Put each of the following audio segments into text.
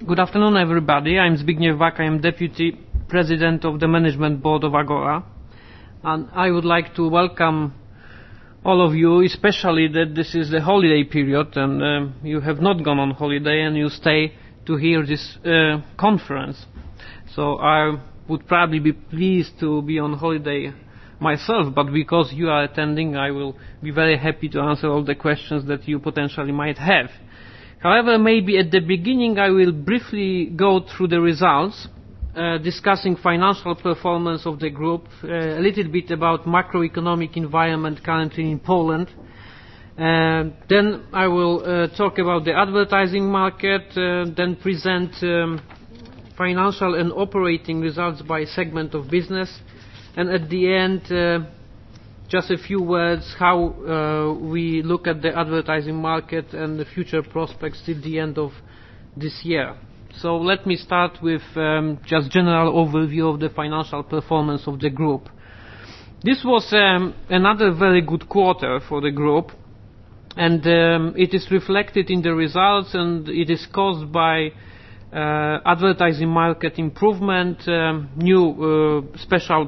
Good afternoon, everybody. I'm Zbigniew Wak. I am Deputy President of the Management Board of Agora. And I would like to welcome all of you, especially that this is the holiday period and you have not gone on holiday and you stay to hear this conference. So I would probably be pleased to be on holiday myself, but because you are attending, I will be very happy to answer all the questions that you potentially might have. However, maybe at the beginning I will briefly go through the results, discussing financial performance of the group, a little bit about macroeconomic environment currently in Poland. Then I will talk about the advertising market, then present financial and operating results by segment of business, and at the end just a few words how we look at the advertising market and the future prospects till the end of this year. So let me start with just general overview of the financial performance of the group. This was another very good quarter for the group, and it is reflected in the results, and it is caused by advertising market improvement, new special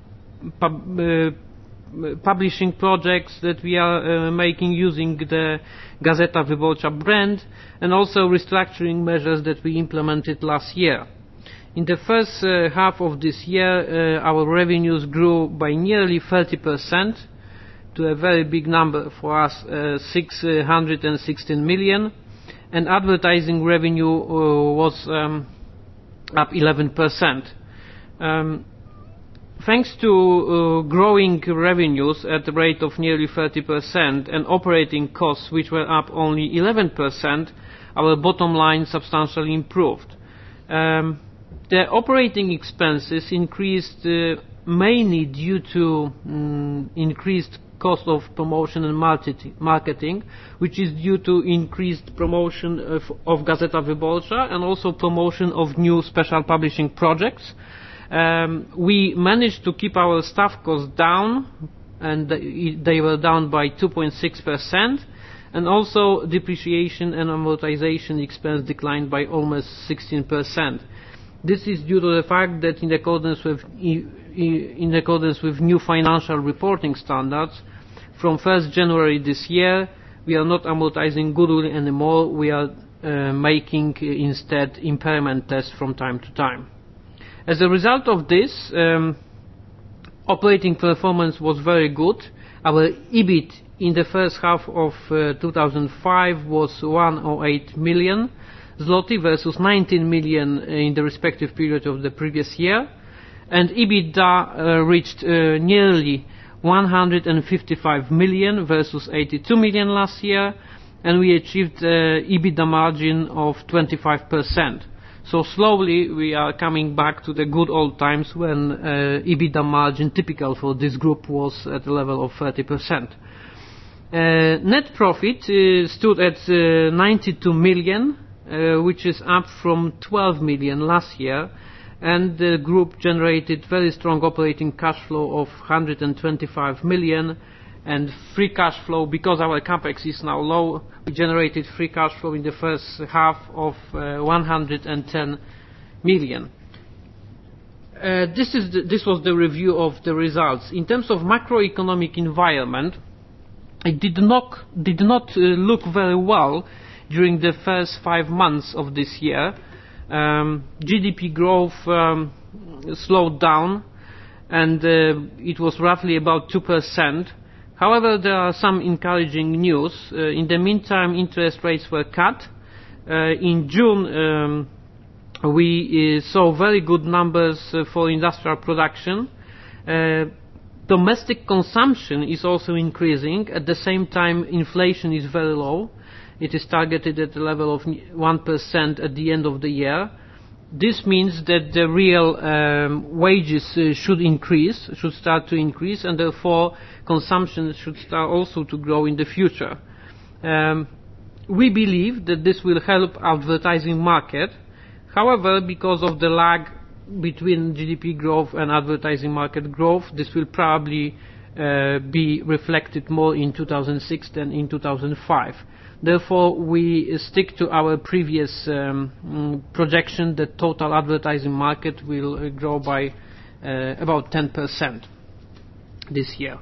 publishing projects that we are making using the Gazeta Wyborcza brand, and also restructuring measures that we implemented last year. In the first half of this year, our revenues grew by nearly 30% to a very big number for us, 616 million, and advertising revenue was up 11%. Thanks to growing revenues at the rate of nearly 30% and operating costs which were up only 11%, our bottom line substantially improved. The operating expenses increased mainly due to increased cost of promotion and marketing, which is due to increased promotion of Gazeta Wyborcza and also promotion of new special publishing projects. We managed to keep our staff costs down, and they were down by 2.6%, and also depreciation and amortization expense declined by almost 16%. This is due to the fact that in accordance with new financial reporting standards, from 1st January this year, we are not amortizing goodwill anymore. We are making instead impairment tests from time to time. As a result of this, operating performance was very good. Our EBIT in the first half of 2005 was 108 million zloty versus 19 million in the respective period of the previous year, and EBITDA reached nearly 155 million versus 82 million last year, and we achieved EBITDA margin of 25%. So slowly we are coming back to the good old times when EBITDA margin typical for this group was at the level of 30%. Net profit stood at 92 million, which is up from 12 million last year, and the group generated very strong operating cash flow of 125 million, and free cash flow, because our capex is now low, we generated free cash flow in the first half of 110 million. This was the review of the results. In terms of macroeconomic environment, it did not look very well during the first 5 months of this year. GDP growth slowed down, and it was roughly about 2%. However, there are some encouraging news. In the meantime, interest rates were cut. In June, we saw very good numbers for industrial production. Domestic consumption is also increasing. At the same time, inflation is very low. It is targeted at the level of 1% at the end of the year. This means that the real wages should start to increase, and therefore consumption should start also to grow in the future. We believe that this will help advertising market. However, because of the lag between GDP growth and advertising market growth, this will probably be reflected more in 2006 than in 2005. Therefore, we stick to our previous projection that total advertising market will grow by about 10% this year.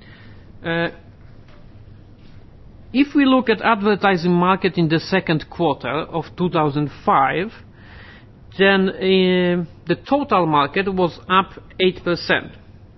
If we look at advertising market in the second quarter of 2005, then the total market was up 8%.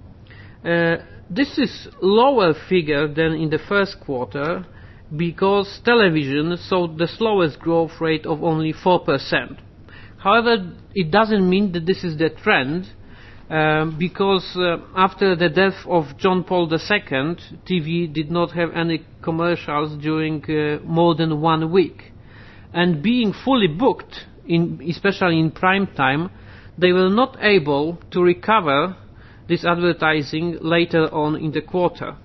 This is lower figure than in the first quarter because television saw the slowest growth rate of only 4%. However, it doesn't mean that this is the trend, because after the death of John Paul II, TV did not have any commercials during more than 1 week. And being fully booked, especially in prime time, they were not able to recover this advertising later on in the quarter.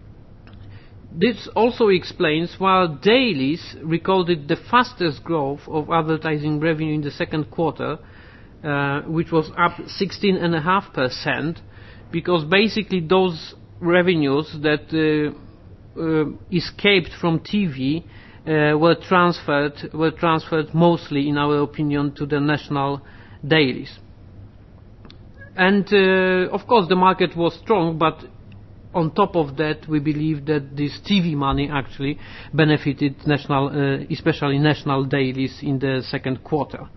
This also explains why dailies recorded the fastest growth of advertising revenue in the second quarter, which was up 16.5%, because basically those revenues that escaped from TV were transferred mostly, in our opinion, to the national dailies. And of course the market was strong, but on top of that we believe that this TV money actually benefited especially national dailies in the second quarter.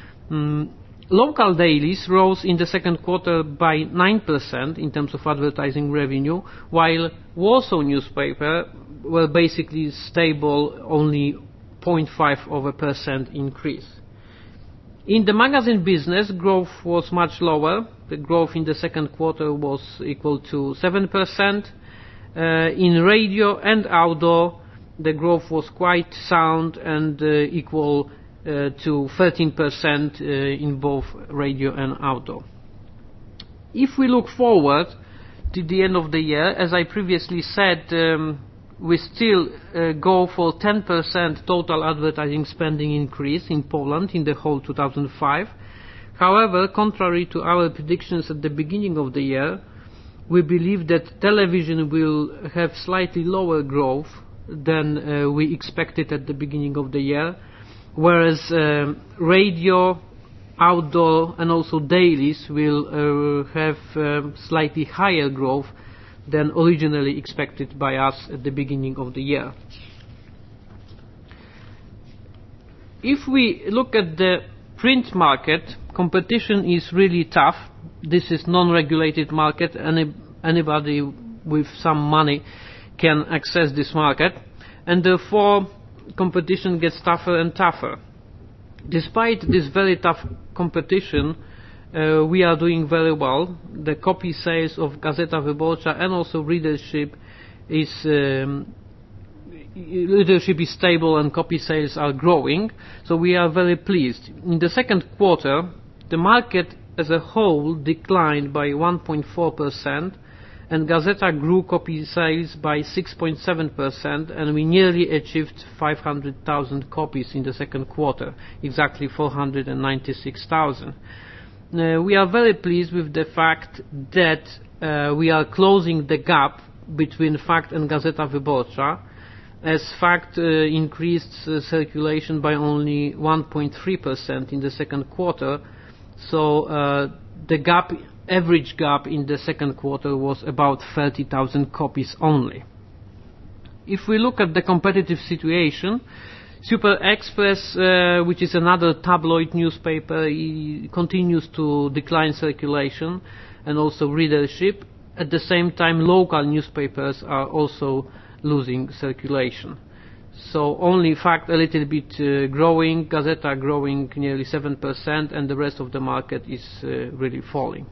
Local dailies rose in the second quarter by 9% in terms of advertising revenue, while Warsaw newspaper were basically stable, only 0.5% increase. In the magazine business, growth was much lower. The growth in the second quarter was equal to 7%. In radio and outdoor, the growth was quite sound and equal to 13% in both radio and outdoor. If we look forward to the end of the year, as I previously said, we still go for 10% total advertising spending increase in Poland in the whole 2005. However, contrary to our predictions at the beginning of the year, we believe that television will have slightly lower growth than we expected at the beginning of the year, whereas radio, outdoor and also dailies will have slightly higher growth than originally expected by us at the beginning of the year. If we look at the print market, competition is really tough. This is non-regulated market. Anybody with some money can access this market, and therefore competition gets tougher and tougher. Despite this very tough competition, we are doing very well. The copy sales of Gazeta Wyborcza and also readership is stable and copy sales are growing, so we are very pleased. In the second quarter, the market as a whole declined by 1.4%, and Gazeta grew copy sales by 6.7%, and we nearly achieved 500,000 copies in the second quarter, exactly 496,000. We are very pleased with the fact that we are closing the gap between Fakt and Gazeta Wyborcza, as Fakt increased circulation by only 1.3% in the second quarter, so the average gap in the second quarter was about 30,000 copies only. If we look at the competitive situation, Super Express, which is another tabloid newspaper, continues to decline circulation and also readership. At the same time, local newspapers are also losing circulation. So only Fakt a little bit growing, Gazeta growing nearly 7%, and the rest of the market is really falling.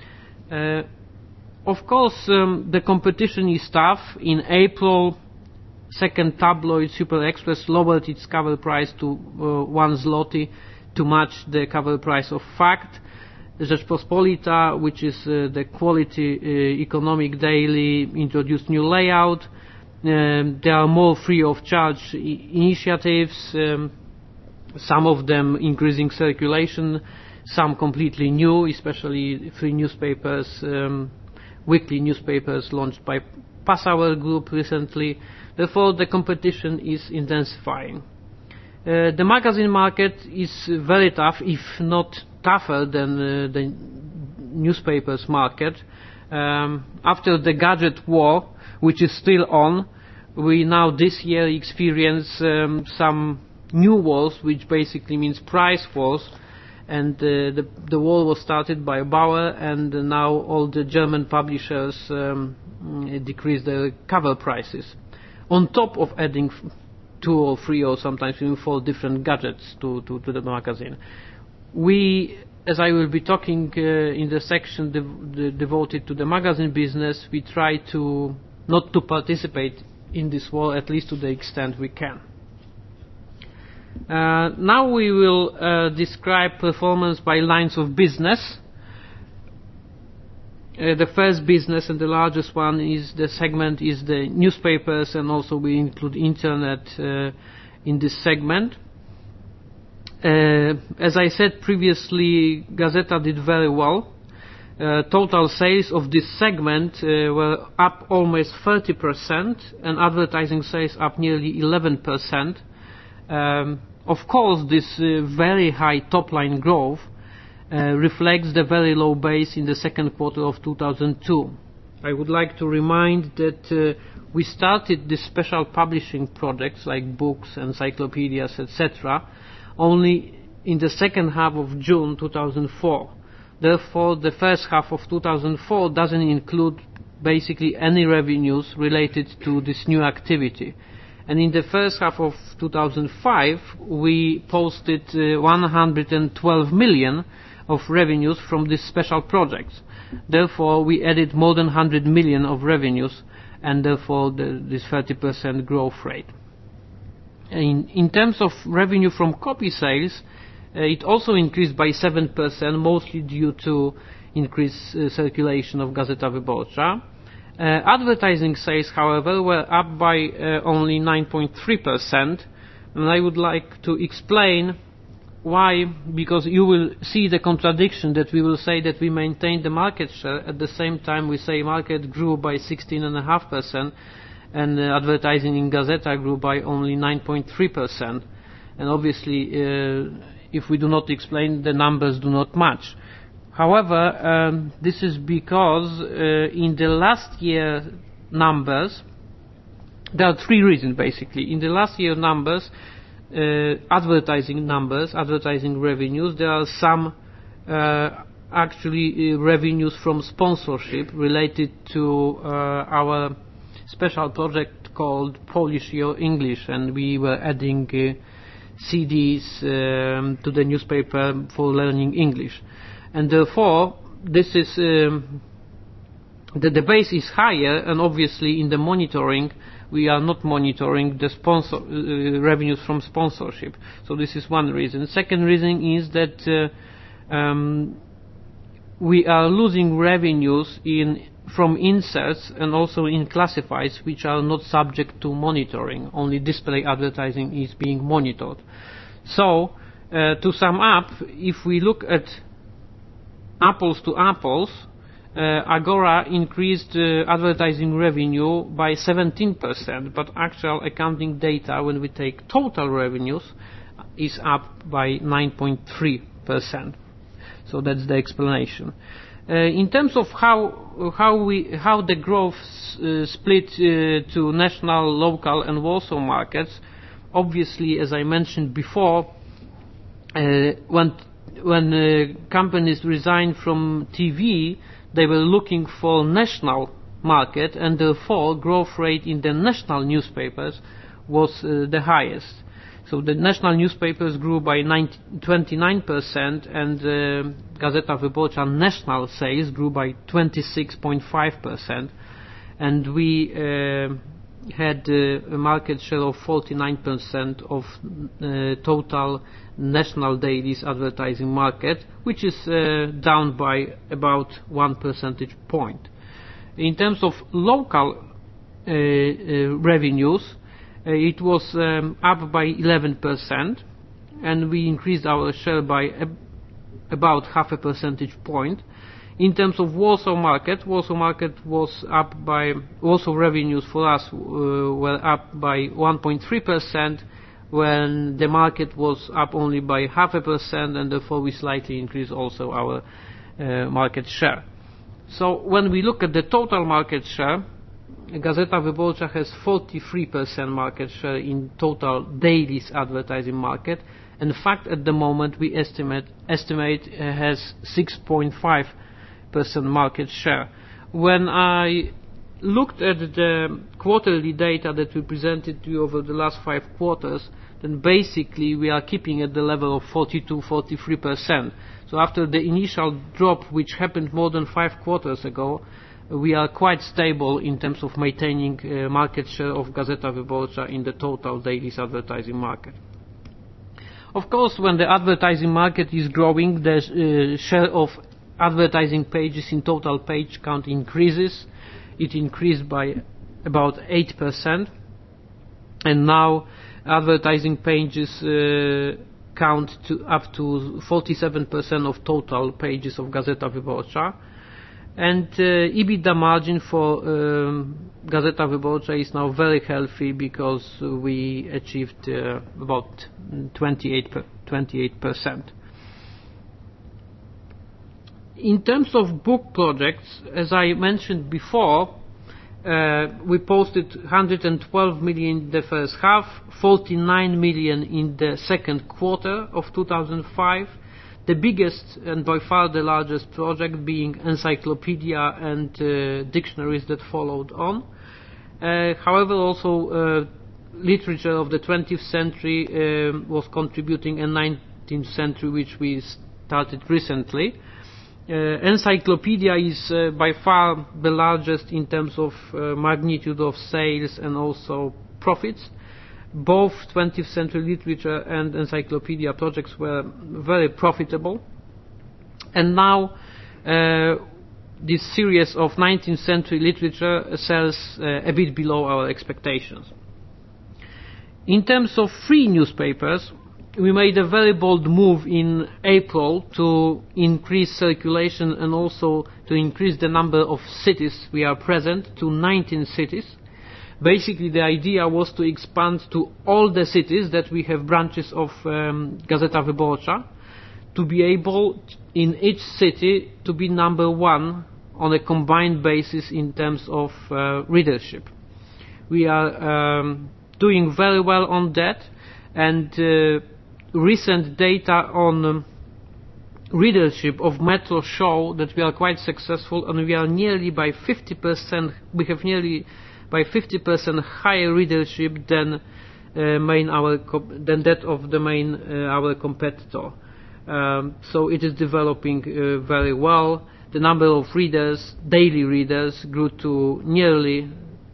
Of course, the competition is tough. In April, second tabloid Super Express lowered its cover price to 1 zloty to match the cover price of Fakt. Rzeczpospolita, which is the quality economic daily, introduced new layout. There are more free of charge initiatives, some of them increasing circulation, some completely new, especially free newspapers weekly newspapers launched by Passauer Group recently. Therefore, the competition is intensifying. The magazine market is very tough, if not tougher than the newspapers market. After the gadget war, which is still on, we now this year experience some new wars, which basically means price wars. And the war was started by Bauer, and now all the German publishers decrease their cover prices, on top of adding 2 or 3 or sometimes even 4 different gadgets to the magazine. We, as I will be talking in the section devoted to the magazine business, we try to not to participate in this war, at least to the extent we can. Now we will describe performance by lines of business. The first business and the largest one is the segment is the newspapers, and also we include internet in this segment. As I said previously, Gazeta did very well. Total sales of this segment were up almost 30%, and advertising sales up nearly 11%. Of course, this very high top-line growth reflects the very low base in the second quarter of 2002. I would like to remind that we started the special publishing projects like books, encyclopedias, etc. only in the second half of June 2004. Therefore, the first half of 2004 doesn't include basically any revenues related to this new activity. And in the first half of 2005, we posted 112 million of revenues from these special projects. Therefore, we added more than 100 million of revenues, and therefore this 30% growth rate. In terms of revenue from copy sales, it also increased by 7%, mostly due to increased circulation of Gazeta Wyborcza. Advertising sales, however, were up by only 9.3%, and I would like to explain why, because you will see the contradiction that we will say that we maintained the market share, at the same time we say market grew by 16.5%, and advertising in Gazeta grew by only 9.3%. And obviously, if we do not explain, the numbers do not match. However, this is because in the last year numbers, there are 3 reasons basically. In the last year numbers, advertising revenues, there are some actually revenues from sponsorship related to our special project called Polish Your English, and we were adding CDs to the newspaper for learning English. And therefore, this is the base is higher, and obviously in the monitoring we are not monitoring the revenues from sponsorship. So this is one reason. Second reason is that we are losing revenues from inserts and also in classifieds, which are not subject to monitoring. Only display advertising is being monitored. So to sum up, if we look at apples to apples, Agora increased advertising revenue by 17%, but actual accounting data, when we take total revenues, is up by 9.3%. So that's the explanation. In terms of how the growth split to national, local, and Warsaw markets, obviously, as I mentioned before, when companies resigned from TV, they were looking for national market, and therefore growth rate in the national newspapers was the highest. So the national newspapers grew by 29%, and Gazeta Wyborcza national sales grew by 26.5%, and we had a market share of 49% of total national dailies advertising market, which is down by about 1 percentage point. In terms of local revenues, it was up by 11%, and we increased our share by about half a percentage point. In terms of Warsaw market was up by, Warsaw revenues for us were up by 1.3%, when the market was up only by 0.5%, and therefore we slightly increased also our market share. So when we look at the total market share, Gazeta Wyborcza has 43% market share in total dailies advertising market. In fact, at the moment we estimate has 6.5% market share. When I looked at the quarterly data that we presented to you over the last 5 quarters, then basically we are keeping at the level of 42-43%. So after the initial drop, which happened more than 5 quarters ago, we are quite stable in terms of maintaining market share of Gazeta Wyborcza in the total dailies advertising market. Of course, when the advertising market is growing, the share of advertising pages in total page count increases. It increased by about 8%, and now advertising pages count to up to 47% of total pages of Gazeta Wyborcza. And EBITDA margin for Gazeta Wyborcza is now very healthy, because we achieved about 28%. In terms of book projects, as I mentioned before, we posted 112 million in the first half, 49 million in the second quarter of 2005. The biggest and by far the largest project being encyclopedia and dictionaries that followed on. However, also literature of the 20th century was contributing, and 19th century, which we started recently. Encyclopedia is by far the largest in terms of magnitude of sales and also profits. Both 20th century literature and encyclopedia projects were very profitable, and now this series of 19th century literature sells a bit below our expectations. In terms of free newspapers, we made a very bold move in April to increase circulation and also to increase the number of cities we are present to 19 cities. Basically, the idea was to expand to all the cities that we have branches of Gazeta Wyborcza, to be able in each city to be number one on a combined basis in terms of readership. We are doing very well on that, and recent data on readership of Metro show that we are quite successful, and we are nearly by 50%. We have nearly by 50% higher readership than that of the main our competitor. So it is developing very well. The number of readers, daily readers, grew to nearly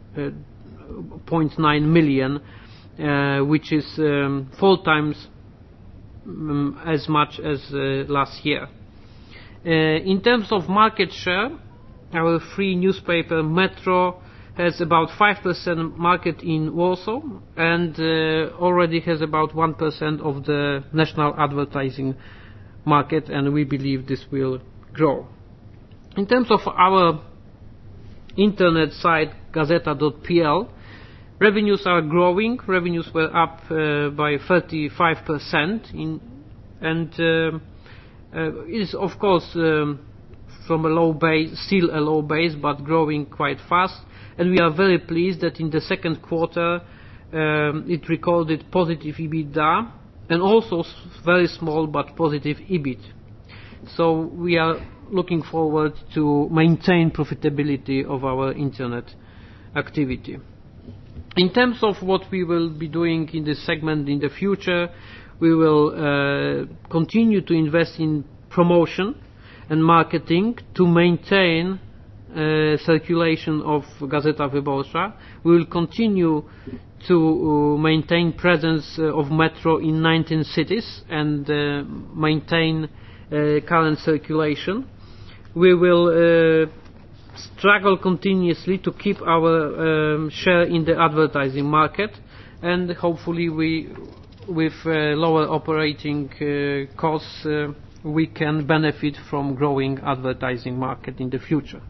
0.9 million, which is 4 times as much as last year. In terms of market share, our free newspaper Metro has about 5% market in Warsaw, and already has about 1% of the national advertising market, and we believe this will grow. In terms of our internet site gazeta.pl, revenues are growing. Revenues were up by 35%, and it is of course from a low base, still a low base, but growing quite fast. And we are very pleased that in the second quarter it recorded positive EBITDA, and also very small but positive EBIT. So we are looking forward to maintain profitability of our internet activity. In terms of what we will be doing in this segment in the future, we will continue to invest in promotion and marketing to maintain circulation of Gazeta Wyborcza. We will continue to maintain presence of Metro in 19 cities and maintain current circulation. We will struggle continuously to keep our share in the advertising market, and hopefully we, with lower operating costs, we can benefit from growing advertising market in the future.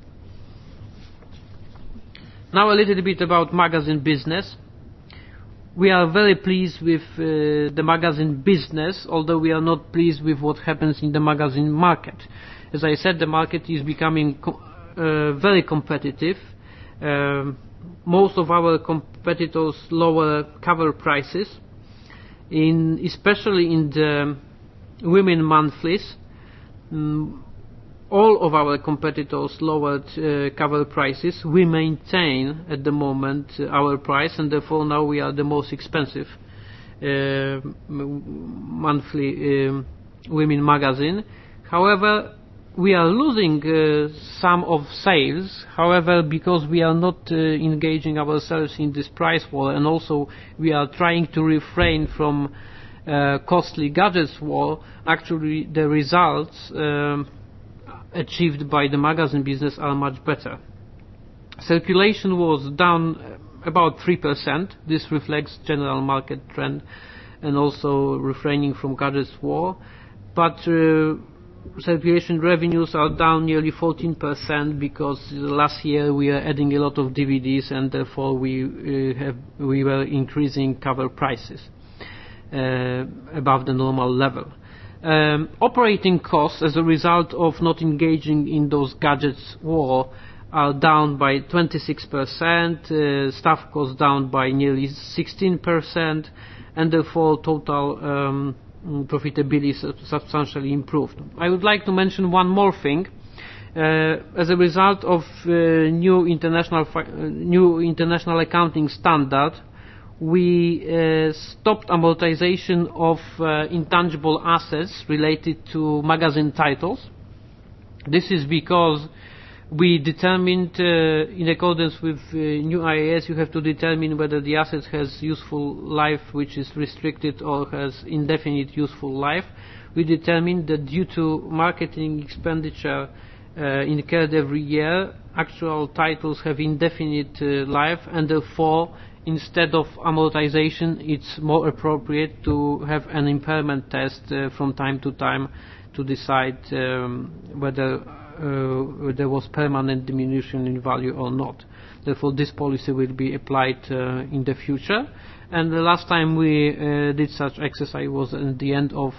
Now a little bit about magazine business. We are very pleased with the magazine business, although we are not pleased with what happens in the magazine market. As I said, the market is becoming very competitive. Most of our competitors lower cover prices, especially in the women monthlies. All of our competitors lowered cover prices. We maintain at the moment our price, and therefore now we are the most expensive monthly women magazine. However, we are losing some of sales. However, because we are not engaging ourselves in this price war, and also we are trying to refrain from costly gadgets war, actually the results achieved by the magazine business are much better. Circulation was down about 3%. This reflects general market trend and also refraining from gadgets war. But circulation revenues are down nearly 14% because last year we are adding a lot of DVDs, and therefore we were increasing cover prices above the normal level. Operating costs as a result of not engaging in those gadgets war are down by 26%, staff costs down by nearly 16%, and therefore total profitability substantially improved. I would like to mention one more thing. As a result of new international accounting standard, we stopped amortization of intangible assets related to magazine titles. This is because we determined, in accordance with new IAS, you have to determine whether the asset has useful life which is restricted or has indefinite useful life. We determined that due to marketing expenditure incurred every year, actual titles have indefinite life, and therefore instead of amortization it's more appropriate to have an impairment test from time to time to decide whether there was permanent diminution in value or not. Therefore this policy will be applied in the future, and the last time we did such exercise was at the end of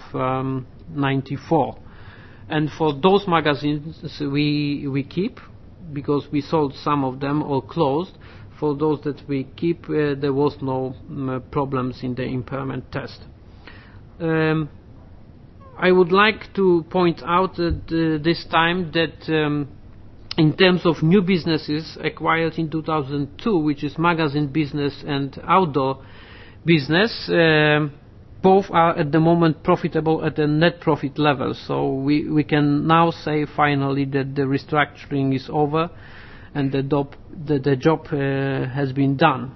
94. And for those magazines we keep, because we sold some of them or closed. For those that we keep, there was no problems in the impairment test. I would like to point out that this time that in terms of new businesses acquired in 2002, which is magazine business and outdoor business, both are at the moment profitable at a net profit level. So we can now say finally that the restructuring is over and the job has been done.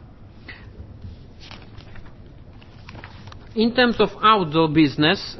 In terms of outdoor business,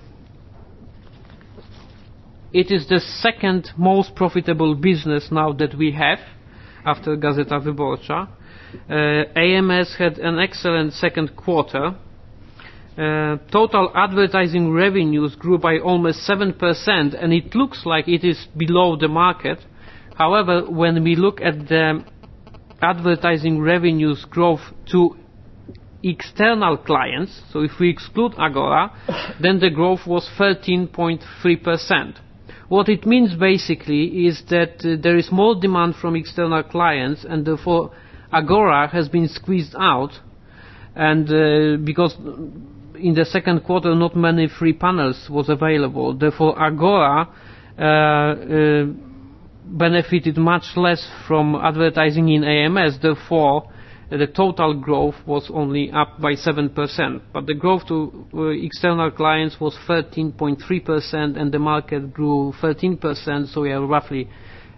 it is the second most profitable business now that we have after Gazeta Wyborcza. AMS had an excellent second quarter. Total advertising revenues grew by almost 7%, and it looks like it is below the market. However, when we look at the advertising revenues growth to external clients, so if we exclude Agora, then the growth was 13.3%. What it means basically is that there is more demand from external clients, and therefore Agora has been squeezed out, and because in the second quarter not many free panels was available, therefore Agora benefited much less from advertising in AMS, therefore the total growth was only up by 7%, but the growth to external clients was 13.3%, and the market grew 13%, so we are roughly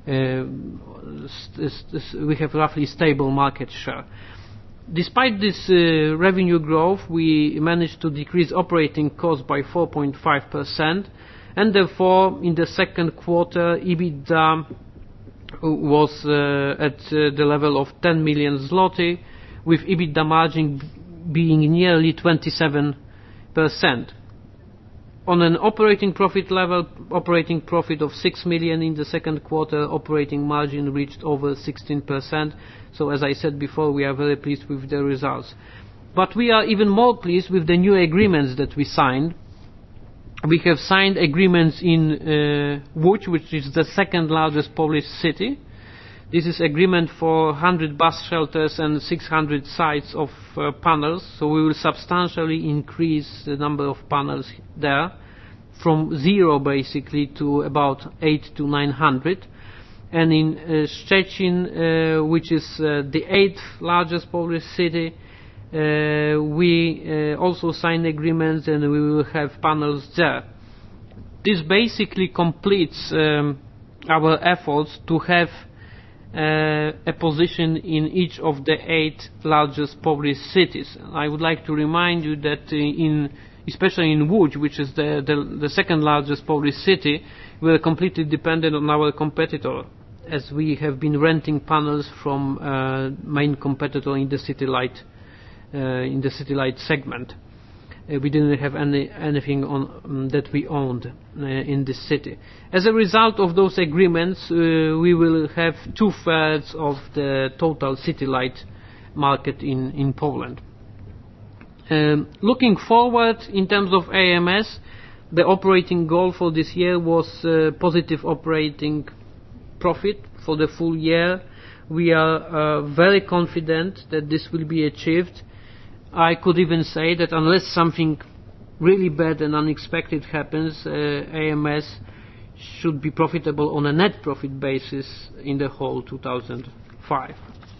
we have roughly stable market share. Despite this revenue growth, we managed to decrease operating costs by 4.5%, and therefore in the second quarter EBITDA was at the level of 10 million zloty, with EBITDA margin being nearly 27%. On an operating profit level, operating profit of 6 million in the second quarter, operating margin reached over 16%. So as I said before, we are very pleased with the results. But we are even more pleased with the new agreements that we signed. We have signed agreements in Łódź, which is the second largest Polish city. This is agreement for 100 bus shelters and 600 sites of panels, so we will substantially increase the number of panels there from 0 basically to about 800 to 900. And in Szczecin, which is the 8th largest Polish city, we also signed agreements and we will have panels there. This basically completes our efforts to have a position in each of the 8 largest Polish cities. I would like to remind you that especially in Łódź, which is the second largest Polish city, we are completely dependent on our competitor, as we have been renting panels from main competitor in the City Light segment. We didn't have anything on that we owned in this city. As a result of those agreements, we will have 2/3 of the total City Light market in Poland. Looking forward, in terms of AMS, the operating goal for this year was positive operating profit for the full year. We are very confident that this will be achieved. I could even say that unless something really bad and unexpected happens, AMS should be profitable on a net profit basis in the whole 2005.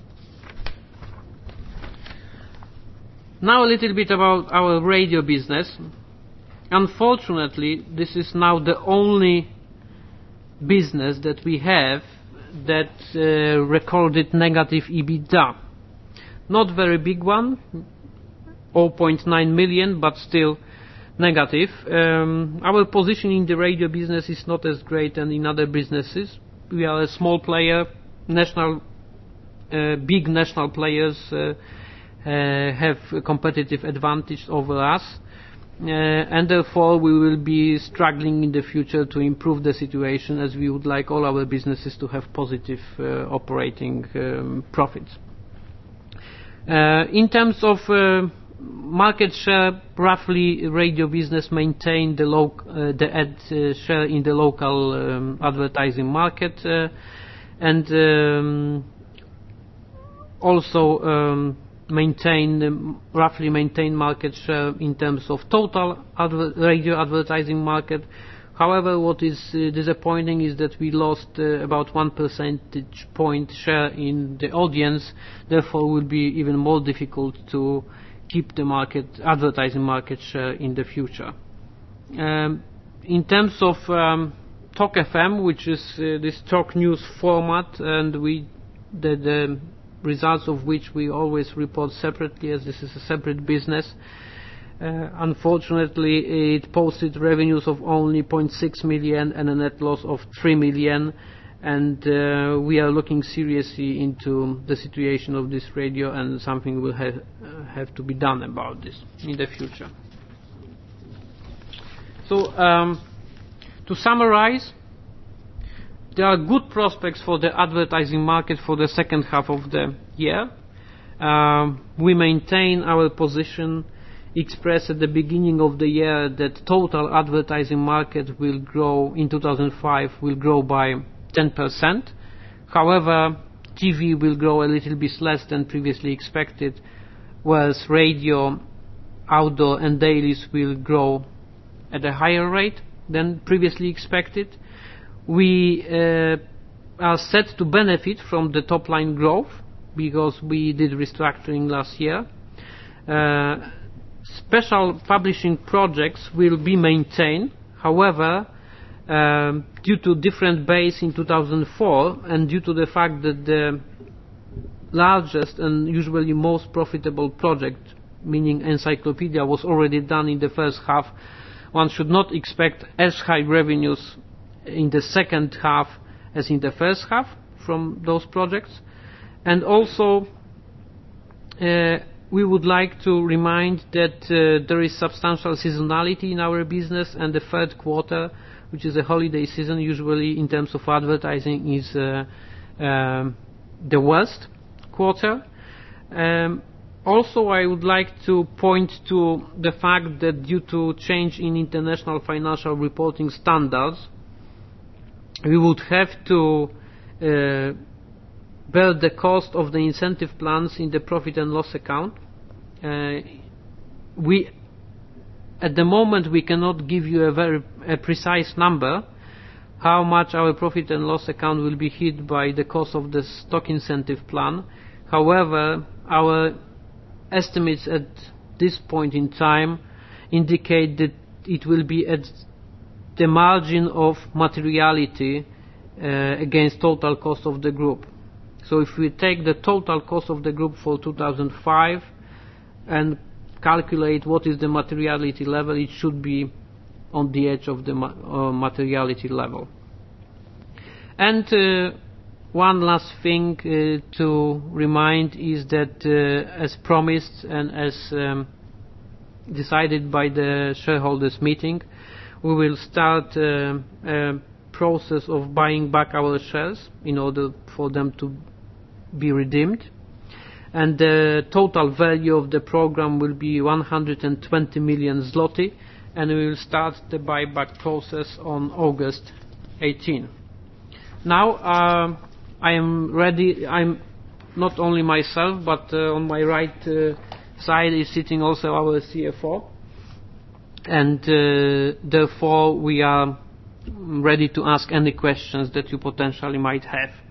Now a little bit about our radio business. Unfortunately, this is now the only business that we have that recorded negative EBITDA. Not very big one, 0.9 million, but still negative. Our position in the radio business is not as great as in other businesses. We are a small player. Big national players have a competitive advantage over us, and therefore we will be struggling in the future to improve the situation, as we would like all our businesses to have positive operating profits. In terms of market share, roughly radio business maintained the ad share in the local advertising market, and also roughly maintain market share in terms of total radio advertising market. However, what is disappointing is that we lost about 1 percentage point share in the audience. Therefore, it will be even more difficult to keep the advertising market share in the future. In terms of Talk FM, which is this talk news format, and the results of which we always report separately, as this is a separate business. Unfortunately, it posted revenues of only 0.6 million and a net loss of 3 million, and we are looking seriously into the situation of this radio, and something will have to be done about this in the future. So, to summarize, there are good prospects for the advertising market for the second half of the year. We maintain our position expressed at the beginning of the year that total advertising market will grow in 2005 by 10%. However, TV will grow a little bit less than previously expected, whereas radio, outdoor and dailies will grow at a higher rate than previously expected. We are set to benefit from the top line growth because we did restructuring last year. Special publishing projects will be maintained. However, due to different base in 2004 and due to the fact that the largest and usually most profitable project, meaning encyclopedia, was already done in the first half, one should not expect as high revenues in the second half as in the first half from those projects. And also we would like to remind that there is substantial seasonality in our business, and the third quarter, which is a holiday season, usually in terms of advertising is the worst quarter. Also, I would like to point to the fact that due to change in international financial reporting standards, we would have to bear the cost of the incentive plans in the profit and loss account. At the moment, we cannot give you a precise number how much our profit and loss account will be hit by the cost of the stock incentive plan. However, our estimates at this point in time indicate that it will be at the margin of materiality against total cost of the group. So if we take the total cost of the group for 2005 and calculate what is the materiality level, it should be on the edge of the materiality level. And one last thing to remind is that as promised and as decided by the shareholders meeting, we will start a process of buying back our shares in order for them to be redeemed, and the total value of the program will be 120 million zloty, and we will start the buyback process on August 18. Now I am ready. I'm not only myself, but on my right side is sitting also our CFO, and therefore we are ready to ask any questions that you potentially might have.